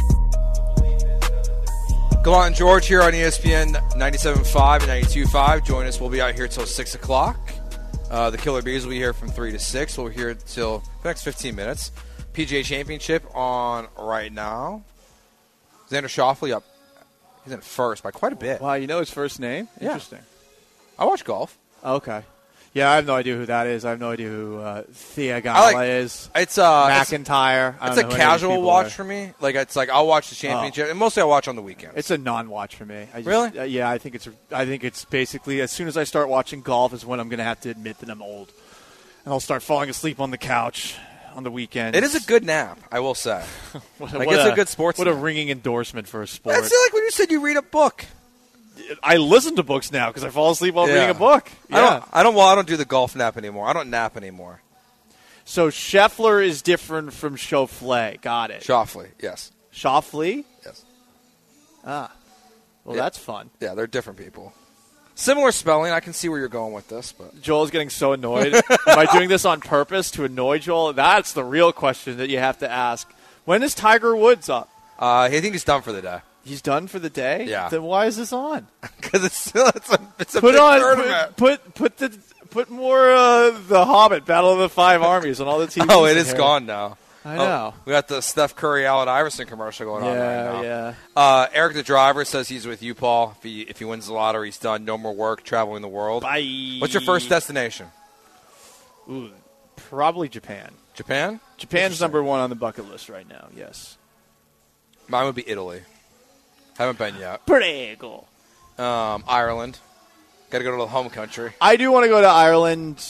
Gallant and George here on E S P N ninety-seven point five and ninety-two point five. Join us. We'll be out here till six o'clock. Uh, the Killer Bees will be here from three to six. We'll be here till the next fifteen minutes. P G A Championship on right now. Xander Schauffele up. He's in first by quite a bit. Wow, you know his first name? Yeah. Interesting. I watch golf. Okay. Yeah, I have no idea who that is. I have no idea who uh, Thea I like- Gala is. It's uh, McIntyre. I It's, don't it's know a who any of these casual people watch are. for me. Like it's like I'll watch the championship, and mostly I watch on the weekends. It's a non-watch for me. I just, Really? Uh, yeah, I think it's. I think it's basically as soon as I start watching golf is when I'm going to have to admit that I'm old, and I'll start falling asleep on the couch on the weekend. It is a good nap, I will say. what, like, what it's a good sports What a nap. ringing endorsement for a sport. That's like when you said you read a book. I listen to books now because I fall asleep while Yeah. reading a book. Yeah. I don't. I don't. Well, I don't do the golf nap anymore. I don't nap anymore. So Scheffler is different from Schauffele. Got it. Schauffele, yes, Schauffele? yes, Ah. Well, Yeah. that's fun. yeah. They're different people. Similar spelling. I can see where you're going with this, but Joel's getting so annoyed. Am I doing this on purpose to annoy Joel? That's the real question that you have to ask. When is Tiger Woods up? uh, I think he's done for the day He's done for the day? Yeah. Then why is this on? because it's still it's a it's a Put big on tournament. put, put put the put more uh, the Hobbit Battle of the Five Armies on all the T V. Oh, it is gone now. I Oh, know. we got the Steph Curry, Allen Iverson commercial going on right yeah, now. yeah. Uh, Eric the driver says he's with you, Paul. If he if he wins the lottery, he's done. No more work, traveling the world. Bye. What's your first destination? Ooh, probably Japan. Japan? Japan's Interesting. number one on the bucket list right now. Yes. Mine would be Italy. Haven't been yet. Prego. Um, Ireland. Got to go to the home country. I do want to go to Ireland.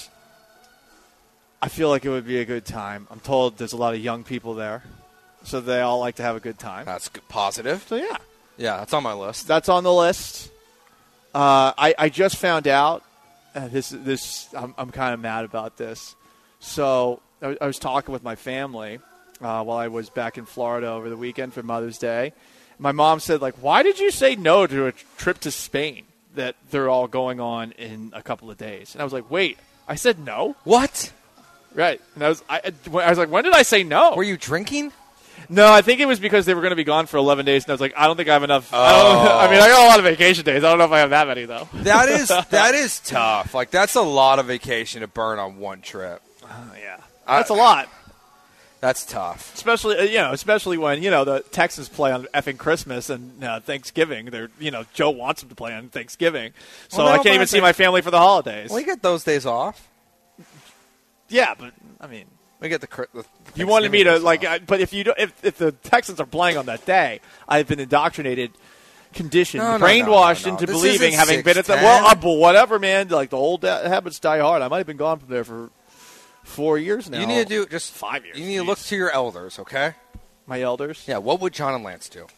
I feel like it would be a good time. I'm told there's a lot of young people there, so they all like to have a good time. That's good. Positive. So yeah, Yeah, that's on my list. that's on the list. Uh, I, I just found out. Uh, this this I'm, I'm kind of mad about this. So I, w- I was talking with my family uh, while I was back in Florida over the weekend for Mother's Day. My mom said, like, why did you say no to a trip to Spain that they're all going on in a couple of days? And I was like, wait, I said no. What? Right. And I was, I, I was like, when did I say no? Were you drinking? No, I think it was because they were going to be gone for eleven days, and I was like, I don't think I have enough. Oh. I, don't, I mean, I got a lot of vacation days. I don't know if I have that many, though. That is that is tough. Like, that's a lot of vacation to burn on one trip. Oh, yeah. I- That's a lot. That's tough. Especially, uh, you know, especially when, you know, the Texans play on effing Christmas and uh, Thanksgiving. They're, you know, Joe wants them to play on Thanksgiving. So Well, no, I but can't even I see think- my family for the holidays. Well, you get those days off. Yeah, but, I mean, We get the. cr- the you wanted me to, Thanksgiving like, days off. I, but if you do, if, if the Texans are playing on that day, I've been indoctrinated, conditioned, No, no, no, brainwashed no, no. into This believing, isn't having been at the, six ten. well, uh, but whatever, man, like, the old uh, habits die hard. I might have been gone from there for four years now. You need to do just Five years, You need to jeez. look to your elders, okay? My elders. Yeah. What would John and Lance do?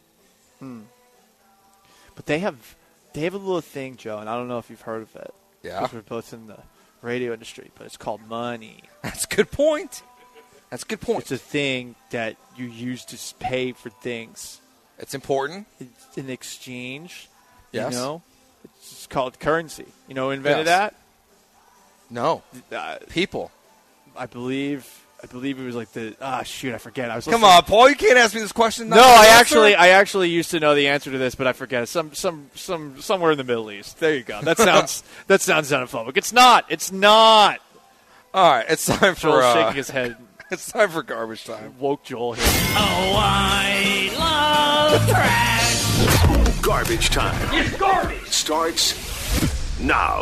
But they have they have a little thing, Joe, and I don't know if you've heard of it. Yeah. Because we're both in the radio industry, but it's called money. That's a good point. That's a good point. It's a thing that you use to s- pay for things It's important. It's in exchange. Yes. You know? It's called currency. You know who invented Yes. No. that? Uh, People. I believe I believe it was like the ah shoot, I forget. I was Come listening- on, Paul. You can't ask me this question. No, I actually I actually used to know the answer to this, but I forget it. Some some some somewhere in the Middle East. There you go. That sounds that sounds xenophobic. It's not. It's not. All right, it's time for Joel's uh, shaking his head. it's time for garbage time. Woke Joel here. Garbage time. It's garbage. Starts now.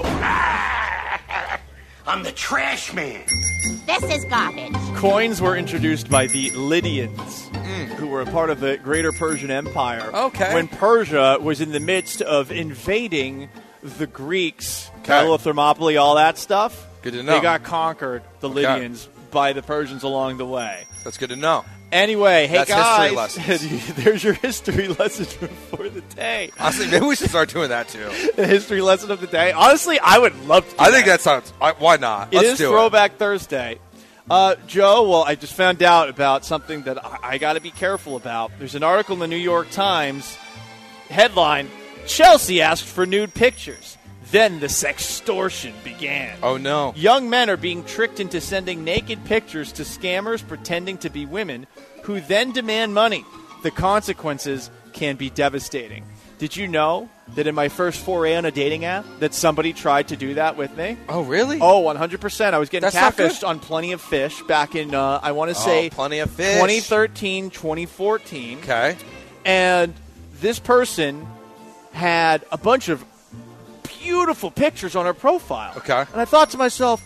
I'm the trash man. This is garbage. Coins were introduced by the Lydians, who were a part of the Greater Persian Empire. Okay. When Persia was in the midst of invading the Greeks, Okay. Battle of Thermopylae, all that stuff. Good to know. They got conquered, the Okay. Lydians, by the Persians along the way. That's good to know. Anyway, hey That's history guys, lessons. there's your history lesson for the day. Honestly, maybe we should start doing that too. The history lesson of the day. Honestly, I would love to do I think that. that sounds. I, why not? It Let's is do Throwback Thursday. Uh, Joe, well, I just found out about something that I, I got to be careful about. There's an article in the New York Times, headline, Chelsea asked for nude pictures. Then the sextortion began. Oh no! Young men are being tricked into sending naked pictures to scammers pretending to be women who then demand money. The consequences can be devastating. Did you know that in my first foray on a dating app that somebody tried to do that with me? Oh really? Oh, one hundred percent. I was getting That's not good. catfished on Plenty of Fish back in, uh, I want to Oh, say, Plenty of Fish. twenty thirteen, twenty fourteen. Okay. And this person had a bunch of beautiful pictures on her profile. Okay. And I thought to myself,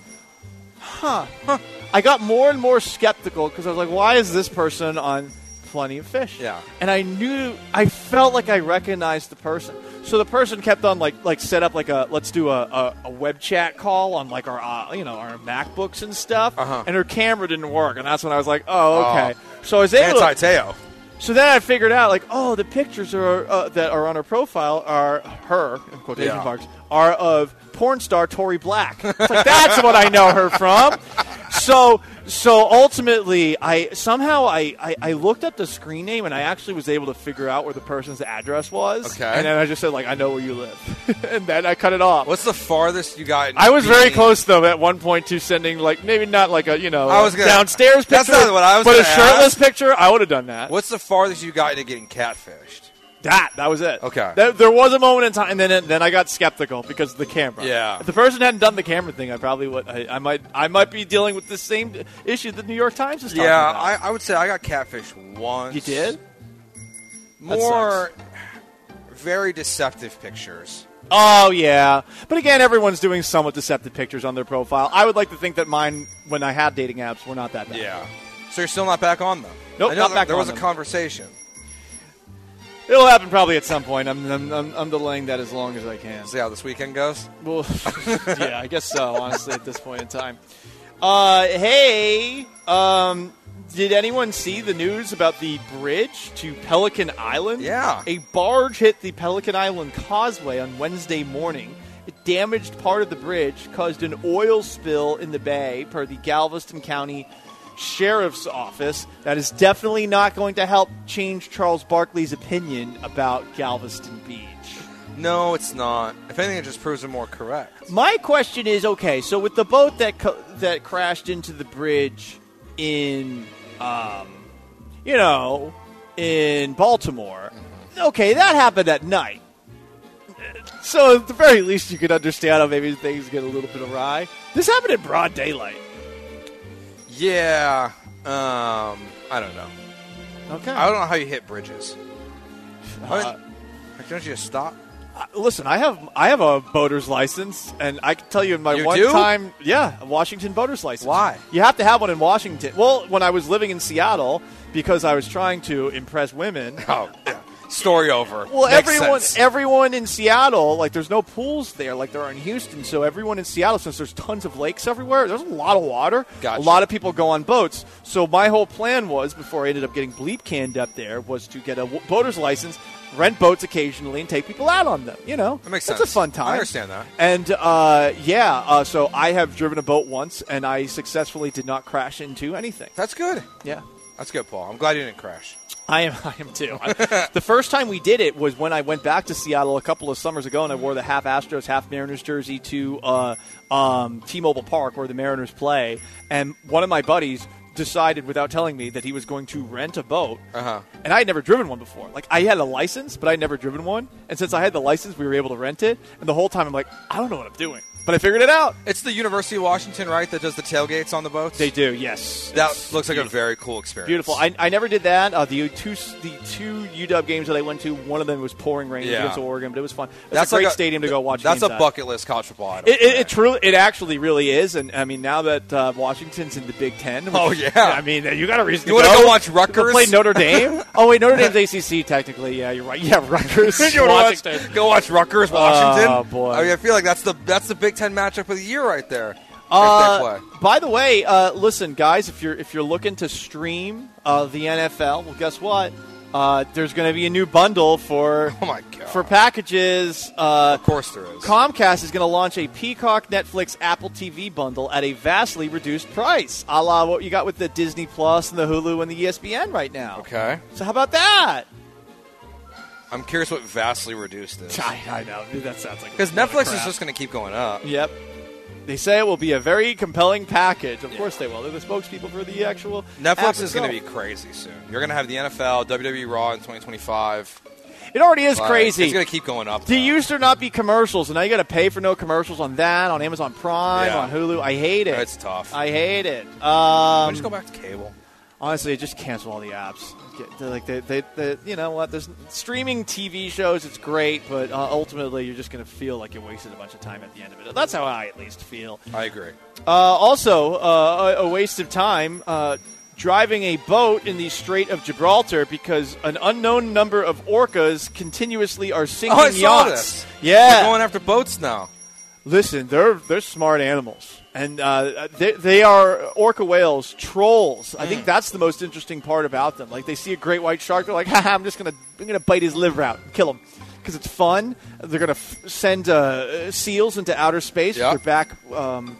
huh, huh. I got more and more skeptical because I was like, why is this person on Plenty of Fish? Yeah. And I knew, I felt like I recognized the person. So the person kept on like like set up like a let's do a, a, a web chat call on like our uh, you know our MacBooks and stuff, Uh-huh. and her camera didn't work, and that's when I was like, oh okay. Oh. So I was able to, Anti-Teo. so then I figured out, like, oh, the pictures are uh, that are on her profile are her, in quotation Yeah. marks, are of porn star Tory Black. It's like, that's what I know her from. So, so ultimately, I somehow I, I, I looked up the screen name and I actually was able to figure out where the person's address was. Okay. And then I just said, like, I know where you live, and then I cut it off. What's the farthest you got? in I was very being- close though at one point to sending like maybe not like a you know I was gonna- downstairs picture, that's not what I was but a gonna shirtless ask. picture. I would have done that. What's the farthest you got into getting catfished? That that was it. Okay. There, there was a moment in time, and then then I got skeptical because of the camera. Yeah. If the person hadn't done the camera thing, I probably would. I, I might I might be dealing with the same issue that the New York Times is talking Yeah, about. I, I would say I got catfished once. You did? More very deceptive pictures. Oh yeah, but again, everyone's doing somewhat deceptive pictures on their profile. I would like to think that mine, when I had dating apps, were not that bad. Yeah. So you're still not back on them? Nope, I know not there, back there on was them. a conversation. It'll happen probably at some point. I'm I'm, I'm I'm delaying that as long as I can. See how this weekend goes? Well, yeah, I guess so, honestly, at this point in time. Uh, hey, um, did anyone see the news about the bridge to Pelican Island? Yeah. A barge hit the Pelican Island Causeway on Wednesday morning. It damaged part of the bridge, caused an oil spill in the bay, per the Galveston County Sheriff's Office. That is definitely not going to help change Charles Barkley's opinion about Galveston Beach. No, it's not. If anything, it just proves it more correct. My question is, okay, so with the boat that co- that crashed into the bridge in, um, you know, in Baltimore, okay, that happened at night. So at the very least, you could understand how maybe things get a little bit awry. This happened in broad daylight. Yeah. Um, I don't know. Okay. I don't know how you hit bridges. Uh, Like, don't you just stop? Uh, listen, I have I have a boater's license, and I can tell you in my You one do? time, yeah, a Washington boater's license. Why? You have to have one in Washington. Well, when I was living in Seattle, because I was trying to impress women. Oh, yeah. Story over. Well, Makes everyone sense. everyone in Seattle, like there's no pools there like there are in Houston, so everyone in Seattle, since there's tons of lakes everywhere, there's a lot of water. Gotcha. A lot of people go on boats. So my whole plan was, before I ended up getting bleep canned up there, was to get a w- boater's license, rent boats occasionally, and take people out on them. You know, That makes it's sense. a fun time. I understand that. And uh, yeah, uh, so I have driven a boat once, and I successfully did not crash into anything. That's good. Yeah. That's good, Paul. I'm glad you didn't crash. I am. I am too. I- the first time we did it was when I went back to Seattle a couple of summers ago, and I wore the half Astros, half Mariners jersey to uh, um, T-Mobile Park, where the Mariners play. And one of my buddies decided, without telling me, that he was going to rent a boat. Uh-huh. And I had never driven one before. Like, I had a license, but I'd never driven one. And since I had the license, we were able to rent it. And the whole time, I'm like, I don't know what I'm doing. But I figured it out. It's the University of Washington, right, that does the tailgates on the boats? They do, yes. That It's looks like beautiful. a very cool experience. Beautiful. I, I never did that. Uh, the two the two U W games that I went to, one of them was pouring rain Yeah. against Oregon, but it was fun. It's That's a great like a- stadium to go watch. That's games a at. bucket list college football item. It, it, it truly, it actually really is. And I mean, now that uh, Washington's in the Big Ten, which, Oh, yeah. I mean, you got a reason You to wanna go. go watch Rutgers? Play Notre Dame. Oh wait, Notre Dame's A C C technically. Yeah, you're right. Yeah, Rutgers. You wanna watch, Washington. go watch Rutgers, Washington. Oh, boy. I mean, I feel like that's the that's the Big Ten matchup of the year right there. Uh, if they play. by the way, uh, listen, guys, if you're if you're looking to stream uh, the N F L, well, guess what? Uh, there's going to be a new bundle for Oh my god! for packages. Uh, of course there is. Comcast is going to launch a Peacock, Netflix, Apple T V bundle at a vastly reduced price, a la what you got with the Disney Plus and the Hulu and the E S P N right now. Okay. So how about that? I'm curious what vastly reduced is. I, I know that sounds like Because a load of Netflix is crap. just going to keep going up. Yep. They say it will be a very compelling package. Of course they will. They're the spokespeople for the actual app Netflix is going to be itself. crazy soon. You're going to have the N F L, W W E Raw in twenty twenty-five. It already is Like, crazy. It's going to keep going up. There though. used to not be commercials, and now you got to pay for no commercials on that, on Amazon Prime, Yeah. on Hulu. I hate it. It's tough. I hate it. Why Um, don't you just go back to cable? honestly, just cancel all the apps. Get, they're like they, they, they, you know what? There's streaming T V shows. It's great, but uh, ultimately, you're just going to feel like you wasted a bunch of time at the end of it. That's how I at least feel. I agree. Uh, also, uh, a, a waste of time. Uh, driving a boat in the Strait of Gibraltar because an unknown number of orcas continuously are sinking Oh, I saw yachts. this. Yeah, They're going after boats now. listen, they're they're smart animals, and uh, they they are orca whales, trolls. I Mm. think that's the most interesting part about them. Like they see a great white shark, they're like, "Haha, I'm just gonna I'm gonna bite his liver out, and kill him." Because it's fun. They're gonna f- send uh, seals into outer space Yeah. with their back um,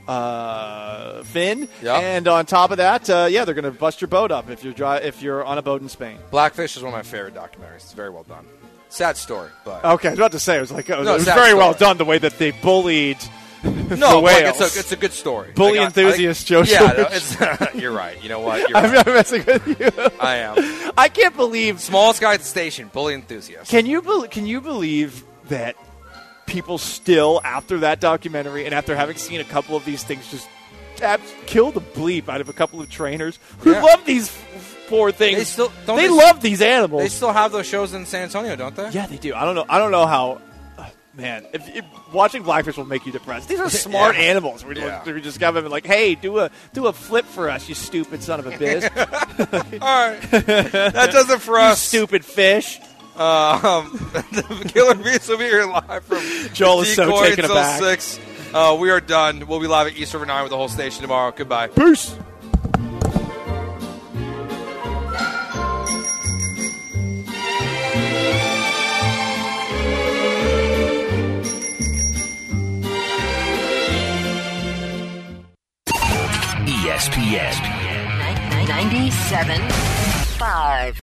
uh, fin, Yeah. and on top of that, uh, yeah, they're gonna bust your boat up if you're dri- if you're on a boat in Spain. Blackfish is one of my favorite documentaries. It's very well done. Sad story, but Okay, I was about to say it was like it was, No, it was sad very well story. done the way that they bullied. no, the like, whales. it's a it's a good story. Bully Like, I- I think- enthusiast Joe Yeah, George. no, it's, you're right. You know what? You're I'm right. not messing with you. I am. I can't believe. Smallest guy at the station, bully enthusiast. Can you bel can you believe that people still, after that documentary and after having seen a couple of these things, just abs- kill the bleep out of a couple of trainers who Yeah. love these f- poor things? They still- don't they they- love these animals. They still have those shows in San Antonio, don't they? yeah, they do. I don't know. I don't know how. uh, Man, if, if watching Blackfish will make you depressed. These are smart Yeah. animals. We're, Yeah. we're just kind of like, hey, do a do a flip for us, you stupid son of a bitch. All right, that does it for you us. stupid fish. Um, the Killer Bees will be here live from Joel is so Decoy taken until aback. six. Uh, we are done. We'll be live at East River nine with the whole station tomorrow. Goodbye. Peace. E S P N. ninety-seven point five